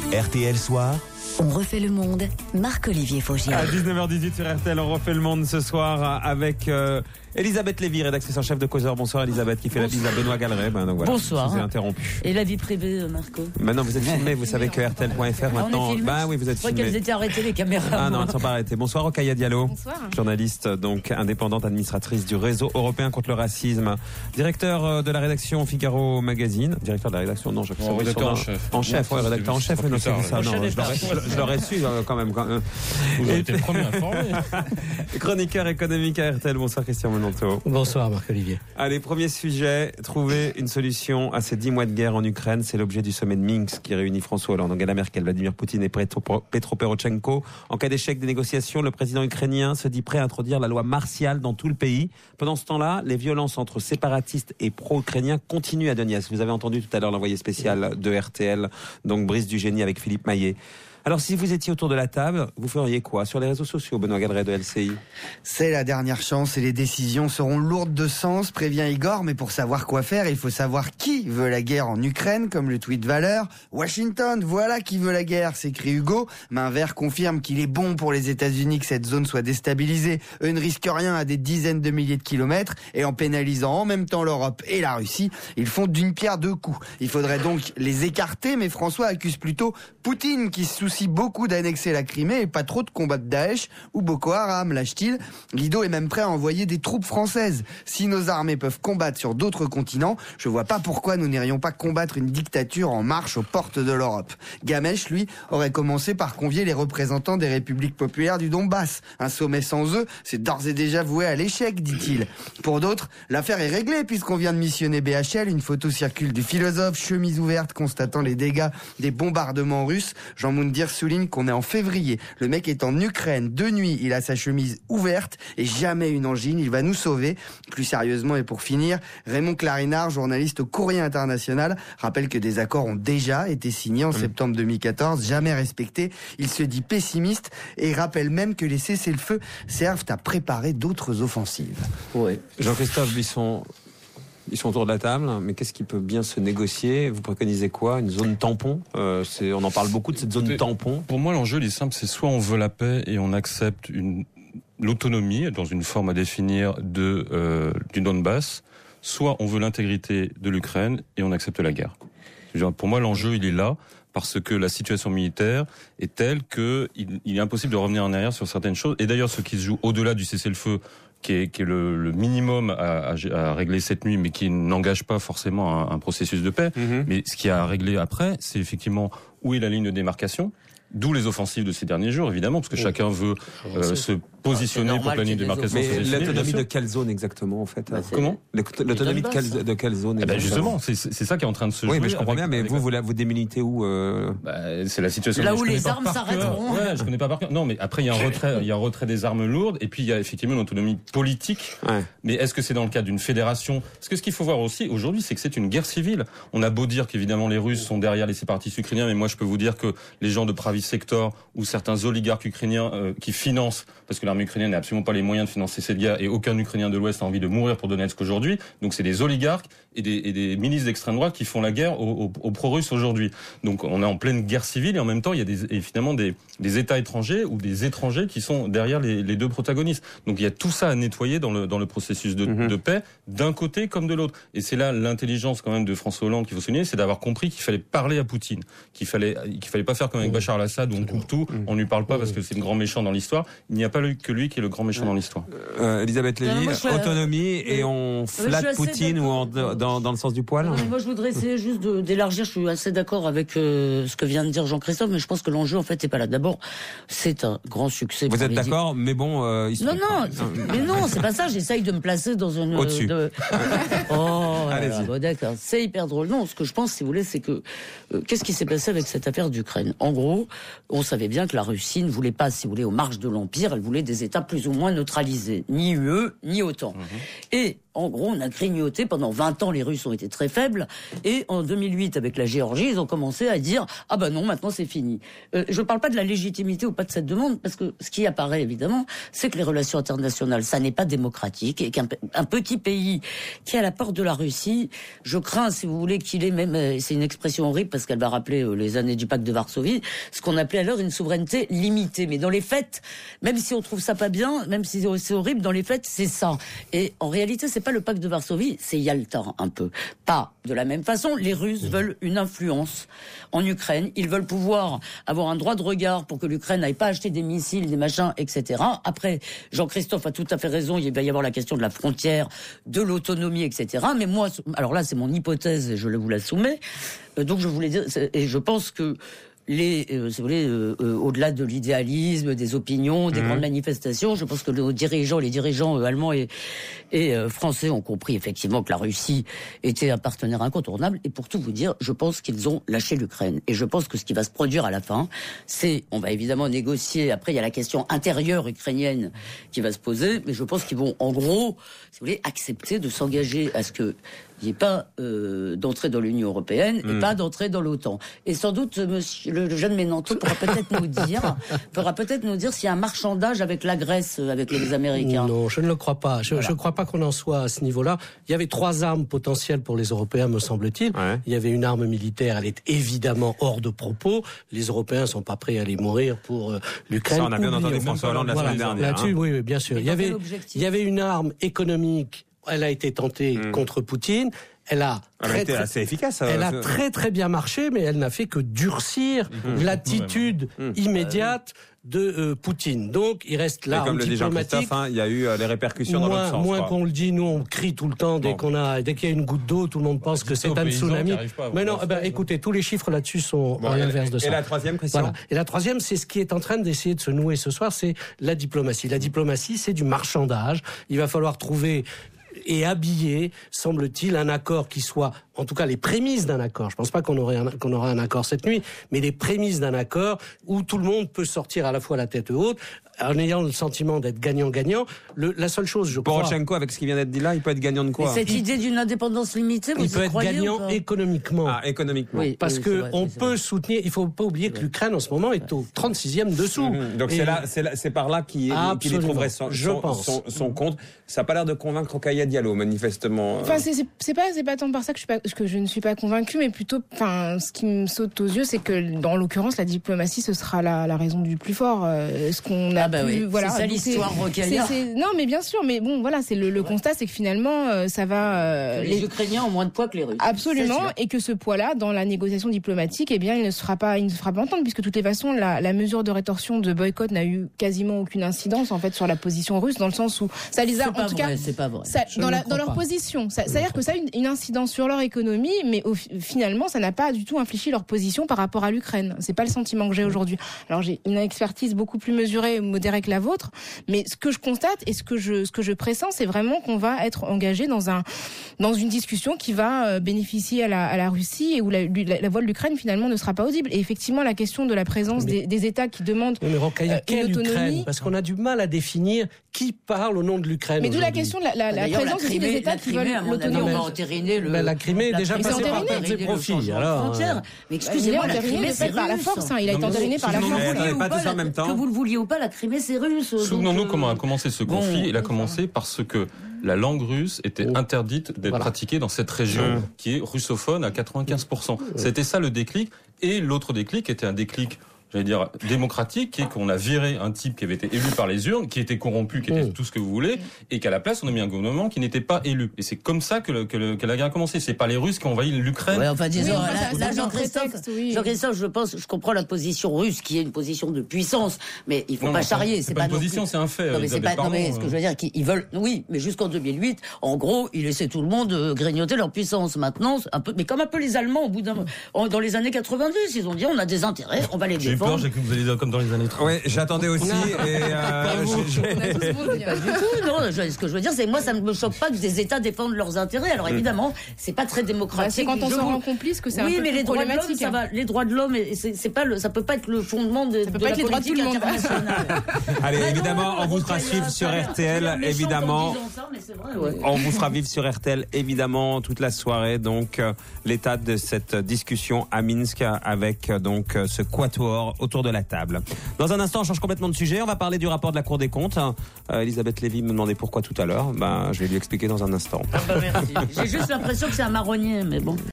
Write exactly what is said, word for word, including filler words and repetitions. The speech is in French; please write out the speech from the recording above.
R T L Soir. On refait le monde, Marc-Olivier Fogiel. À dix-neuf heures dix-huit sur R T L, on refait le monde ce soir avec euh, Elisabeth Lévy, rédactrice en chef de Causeur. Bonsoir Elisabeth, qui fait Bonsoir. La bise à Benoît Galeret. Ben, donc, voilà, Bonsoir. Je vous ai interrompu. Et la vie privée, Marco? Maintenant vous êtes filmé, vous savez que R T L point F R maintenant. Bah oui, vous êtes Je crois filmé. qu'elles étaient arrêtées les caméras. Ah non, elles ne sont pas arrêtées. Bonsoir Rokhaya Diallo. Bonsoir. Journaliste, donc indépendante, administratrice du réseau européen contre le racisme. Directeur de la rédaction Figaro Magazine. Directeur de la rédaction, non, je oh, rédacteur en chef. En chef, ouais, rédacteur en chef. Non, c'est ça. Non, je l'aurais su quand même. Vous avez été le premier informé. Chroniqueur économique à R T L. Bonsoir Christian Mononto. Bonsoir Marc-Olivier. Allez, premier sujet, trouver une solution à ces dix mois de guerre en Ukraine. C'est l'objet du sommet de Minsk qui réunit François Hollande, Angela Merkel, Vladimir Poutine et Petro Porochenko. En cas d'échec des négociations, le président ukrainien se dit prêt à introduire la loi martiale dans tout le pays. Pendant ce temps-là, les violences entre séparatistes et pro-ukrainiens continuent à Donetsk. Vous avez entendu tout à l'heure l'envoyé spécial de R T L, donc Brice Dugénie avec Philippe Maillet. Alors, si vous étiez autour de la table, vous feriez quoi sur les réseaux sociaux, Benoît Galeret de L C I? C'est la dernière chance et les décisions seront lourdes de sens, prévient Igor, mais pour savoir quoi faire, il faut savoir qui veut la guerre en Ukraine, comme le tweet Valeur. Washington, voilà qui veut la guerre, s'écrit Hugo. Main vert confirme qu'il est bon pour les États-Unis que cette zone soit déstabilisée. Eux ne risquent rien à des dizaines de milliers de kilomètres, et en pénalisant en même temps l'Europe et la Russie, ils font d'une pierre deux coups. Il faudrait donc les écarter, mais François accuse plutôt Poutine qui se soucie beaucoup d'annexer la Crimée et pas trop de combattre Daesh ou Boko Haram, lâche-t-il. Guido est même prêt à envoyer des troupes françaises. Si nos armées peuvent combattre sur d'autres continents, je vois pas pourquoi nous n'irions pas combattre une dictature en marche aux portes de l'Europe. Gamech, lui, aurait commencé par convier les représentants des républiques populaires du Donbass. Un sommet sans eux, c'est d'ores et déjà voué à l'échec, dit-il. Pour d'autres, l'affaire est réglée puisqu'on vient de missionner B H L. Une photo circule du philosophe, chemise ouverte, constatant les dégâts des bombardements russes. Jean Moundir souligne qu'on est en février. Le mec est en Ukraine de nuit, il a sa chemise ouverte et jamais une angine, il va nous sauver. Plus sérieusement et pour finir, Raymond Clarinard, journaliste au Courrier International, rappelle que des accords ont déjà été signés en mmh. septembre deux mille quatorze, jamais respectés. Il se dit pessimiste et rappelle même que les cessez-le-feu servent à préparer d'autres offensives. Oui. Jean-Christophe Bisson, ils sont autour de la table, mais qu'est-ce qui peut bien se négocier? Vous préconisez quoi? Une zone tampon? euh, c'est, On en parle beaucoup de cette zone tampon. Pour moi, l'enjeu, il est simple, c'est soit on veut la paix et on accepte une, l'autonomie dans une forme à définir de, euh, du Donbass, soit on veut l'intégrité de l'Ukraine et on accepte la guerre. Pour moi, l'enjeu, il est là, parce que la situation militaire est telle qu'il il est impossible de revenir en arrière sur certaines choses. Et d'ailleurs, ce qui se joue au-delà du cessez-le-feu, qui est, qui est le, le minimum à, à, à régler cette nuit, mais qui n'engage pas forcément un, un processus de paix. Mmh. Mais ce qui a à régler après, c'est effectivement où est la ligne de démarcation. D'où les offensives de ces derniers jours, évidemment, parce que oui. chacun veut euh, se positionner ah, pour la ligne de démarcation. Mais l'autonomie de quelle zone exactement, en fait? bah, Comment L'autonomie de quelle, de quelle zone? Eh ben justement, c'est, c'est ça qui est en train de se jouer. Oui, mais je comprends avec, bien, mais avec vous, vous, vous démilitez où euh... bah, c'est la situation. Là où les armes s'arrêteront. Ouais, je connais pas par cœur. Non, mais après, il y a un retrait, il y a un retrait des armes lourdes, et puis il y a effectivement une autonomie politique. Ouais. Mais est-ce que c'est dans le cadre d'une fédération? Parce que ce qu'il faut voir aussi, aujourd'hui, c'est que c'est une guerre civile. On a beau dire qu'évidemment les Russes sont derrière les séparatistes ukrainiens, mais moi je peux vous dire que les gens de Pravi Sector ou certains oligarques ukrainiens euh, qui financent, parce que l'armée ukrainienne n'a absolument pas les moyens de financer cette guerre, et aucun Ukrainien de l'Ouest a envie de mourir pour Donetsk aujourd'hui. Donc c'est des oligarques et des, et des milices d'extrême droite qui font la guerre aux, aux, aux pro-russes aujourd'hui. Donc on est en pleine guerre civile, et en même temps il y a des, et finalement des, des États étrangers ou des étrangers qui sont derrière les, les deux protagonistes. Donc il y a tout ça à nettoyer dans le, dans le processus de, mmh. de paix, d'un côté comme de l'autre. Et c'est là l'intelligence quand même de François Hollande qu'il faut souligner, c'est d'avoir compris qu'il fallait parler à Poutine, qu'il fallait, qu'il fallait pas faire comme avec Bachar al-Assad où on coupe tout, on lui parle pas parce que c'est le grand méchant dans l'histoire. Il n'y a pas que lui qui est le grand méchant dans l'histoire. Euh, Elisabeth Lévy, non, autonomie euh, et on flatte Poutine ou en, dans, dans le sens du poil? Non, moi je voudrais essayer juste de, d'élargir, je suis assez d'accord avec euh, ce que vient de dire Jean-Christophe, mais je pense que l'enjeu en fait n'est pas là. D'abord, c'est un grand succès. Vous êtes d'accord, dit. mais bon... Euh, ils non, non, mais non, c'est pas ça, j'essaye de me placer dans une... Au-dessus. De... Oh, allez-y. Bon, d'accord, c'est hyper drôle. Non, ce que je pense, si vous voulez, c'est que... Euh, qu'est-ce qui s'est passé avec cette affaire d'Ukraine? En gros, on savait bien que la Russie ne voulait pas, si vous voulez, aux marges de l'Empire, elle voulait des États plus ou moins neutralisés. Ni U E, ni OTAN. Mmh. Et en gros, on a grignoté pendant vingt ans, les Russes ont été très faibles, et en deux mille huit, avec la Géorgie, ils ont commencé à dire « Ah ben non, maintenant c'est fini euh, ». Je ne parle pas de la légitimité ou pas de cette demande, parce que ce qui apparaît évidemment, c'est que les relations internationales, ça n'est pas démocratique, et qu'un un petit pays qui est à la porte de la Russie, je crains, si vous voulez, qu'il ait même, c'est une expression horrible, parce qu'elle va rappeler euh, les années du pacte de Varsovie, ce qu'on appelait alors une souveraineté limitée. Mais dans les faits, même si on trouve ça pas bien, même si c'est horrible, dans les faits, c'est ça. Et en réalité, c'est pas le pacte de Varsovie, c'est Yalta, un peu. Pas de la même façon, les Russes veulent une influence en Ukraine. Ils veulent pouvoir avoir un droit de regard pour que l'Ukraine n'aille pas acheter des missiles, des machins, et cetera. Après, Jean-Christophe a tout à fait raison, il va y avoir la question de la frontière, de l'autonomie, et cetera. Mais moi, alors là, c'est mon hypothèse, et je vous la soumets. Euh, donc je voulais dire, et je pense que les, euh, si vous voulez, euh, euh, au-delà de l'idéalisme, des opinions, des mmh. grandes manifestations, je pense que nos dirigeants, les dirigeants euh, allemands et, et euh, français ont compris effectivement que la Russie était un partenaire incontournable. Et pour tout vous dire, je pense qu'ils ont lâché l'Ukraine. Et je pense que ce qui va se produire à la fin, c'est, on va évidemment négocier. Après, il y a la question intérieure ukrainienne qui va se poser, mais je pense qu'ils vont, en gros, si vous voulez, accepter de s'engager à ce que il n'y ait pas euh, d'entrée dans l'Union européenne et mmh. pas d'entrée dans l'OTAN. Et sans doute, monsieur, le jeune Ménanto pourra peut-être nous dire, pourra peut-être nous dire s'il y a un marchandage avec la Grèce, avec les Américains. Non, je ne le crois pas. Je ne voilà. crois pas qu'on en soit à ce niveau-là. Il y avait trois armes potentielles pour les Européens, me semble-t-il. Ouais. Il y avait une arme militaire, elle est évidemment hors de propos. Les Européens ne sont pas prêts à aller mourir pour euh, l'Ukraine. Ça, on a bien entendu François Hollande la voilà, semaine dernière. Là-dessus, hein. oui, oui, bien sûr. Il y, avait, il y avait une arme économique. Elle a été tentée mmh. contre Poutine. Elle a, elle très, a été très, assez efficace. Elle a très très bien marché, mais elle n'a fait que durcir mmh. l'attitude mmh. immédiate de euh, Poutine. Donc, il reste là. Comme le dit Jean-Christophe, hein, il y a eu euh, les répercussions moins, dans l'autre sens. Moins qu'on le dit, nous on crie tout le temps dès bon. qu'on a, dès qu'il y a une goutte d'eau, tout le monde pense que c'est un tsunami. Mais non, eh ben, écoutez, tous les chiffres là-dessus sont bon, à l'inverse de ça. Et la troisième question. Voilà. Et la troisième, c'est ce qui est en train d'essayer de se nouer ce soir, c'est la diplomatie. La diplomatie, c'est du marchandage. Il va falloir trouver et habiller, semble-t-il, un accord qui soit, en tout cas les prémices d'un accord. Je pense pas qu'on aurait un, qu'on aura un accord cette nuit, mais les prémices d'un accord où tout le monde peut sortir à la fois la tête haute, en ayant le sentiment d'être gagnant-gagnant. Le, la seule chose, je crois... Poroshenko, avec ce qui vient d'être dit là, il peut être gagnant de quoi? Et cette idée d'une indépendance limitée, vous Il peut être gagnant économiquement. Ah, économiquement. Oui, parce oui, que vrai, on peut soutenir... Il faut pas oublier que l'Ukraine, en ce moment, est au trente-sixième dessous. Mmh, donc c'est, là, c'est, là, c'est par là qu'il, qu'il y trouverait son, son, son, son compte. Ça n'a pas l'air de convaincre Rokhaya Diallo, manifestement. Enfin, c'est, c'est, c'est, pas, c'est pas tant par ça que je, suis pas, que je ne suis pas convaincue, mais plutôt, enfin, ce qui me saute aux yeux, c'est que, dans l'occurrence, la diplomatie, ce sera la, la raison du plus fort. Euh, ce qu'on a ah bah pu, oui. voilà, c'est ça l'histoire Rokhaya. C'est, c'est, non, mais bien sûr, mais bon, voilà, c'est le, le constat, c'est que finalement, euh, ça va. Euh, les, les Ukrainiens ont moins de poids que les Russes. Absolument, et que ce poids-là, dans la négociation diplomatique, eh bien, il ne se fera pas, il ne se fera pas entendre, puisque de toutes les façons, la, la mesure de rétorsion de boycott n'a eu quasiment aucune incidence en fait sur la position russe, dans le sens où ça les a, c'est en pas tout vrai, cas, c'est pas vrai. Ça, dans, la, dans leur position, ça, c'est-à-dire que ça a une, une incidence sur leur économie, mais au, finalement, ça n'a pas du tout infléchi leur position par rapport à l'Ukraine. C'est pas le sentiment que j'ai aujourd'hui. Alors, j'ai une expertise beaucoup plus mesurée et modérée que la vôtre, mais ce que je constate et ce que je, ce que je pressens, c'est vraiment qu'on va être engagé dans un, dans une discussion qui va bénéficier à la, à la Russie et où la, la, la voix de l'Ukraine finalement ne sera pas audible. Et effectivement, la question de la présence mais, des, des États qui demandent mais Rokhaya, euh, une autonomie, Ukraine, parce qu'on a du mal à définir qui parle au nom de l'Ukraine. Mais d'où la question de la, la, la présence aussi des États qui veulent l'autonomie. On va entériner le. Ben, la Crimée est déjà passée par ses profits. Alors, mais excusez-moi, la Crimée c'est par la force. Il a été entériné par la force. Pas tous en même temps. Que vous le vouliez ou pas, la Crimée c'est russe. Souvenons-nous comment a commencé ce conflit. Il a commencé parce que la langue russe était interdite d'être voilà. pratiquée dans cette région mmh. qui est russophone à quatre-vingt-quinze pour cent. Mmh. C'était ça le déclic. Et l'autre déclic était un déclic, j'allais dire, démocratique, qui est qu'on a viré un type qui avait été élu par les urnes, qui était corrompu, qui était mmh. tout ce que vous voulez, et qu'à la place, on a mis un gouvernement qui n'était pas élu. Et c'est comme ça que, le, que, le, que la guerre a commencé. C'est pas les Russes qui ont envahi l'Ukraine. Ouais, enfin, disons, oui, là, ça, là Jean-Christophe, oui. Jean-Christophe, je pense, je comprends la position russe, qui est une position de puissance, mais il faut non, pas non, charrier. C'est, C'est pas pas une position, plus... c'est un fait. Non, mais c'est pas, non, mais ce que je veux dire, qu'ils veulent, oui, mais jusqu'en deux mille huit, en gros, ils laissaient tout le monde euh, grignoter leur puissance. Maintenant, un peu, mais comme un peu les Allemands, au bout d'un, dans les années quatre-vingt-dix, ils ont dit, on a des intérêts, on va les défendre. peur, j'ai cru que vous alliez dire comme dans les années trente. Oui, j'attendais aussi. et euh, j'ai- j'ai- Pas du tout, non. Je- ce que je veux dire, c'est moi, ça ne me choque pas que des États défendent leurs intérêts. Alors évidemment, c'est pas très Bah, démocratique. c'est quand on Je se vous- rend complice que c'est un Oui, peu mais plus les droits de l'homme, problématique. ça hein. va. Les droits de l'homme, et c'est c'est pas le, ça peut pas être le fondement de, peut de pas la être les droits de politique tout le monde. internationale. Allez, Ah évidemment, non, on vous vous fera soyez suivre un sur salaire R T L, méchant en évidemment. disant ça, mais c'est vrai, ouais. On vous fera vivre sur R T L, évidemment, toute la soirée. Donc, euh, l'état de cette discussion à Minsk avec euh, donc euh, ce quatuor autour de la table. Dans un instant, on change complètement de sujet. On va parler du rapport de la Cour des comptes. Euh, Elisabeth Lévy me demandait pourquoi tout à l'heure. Ben, je vais lui expliquer dans un instant. Ah bah merci. J'ai juste l'impression que c'est un marronnier, mais bon.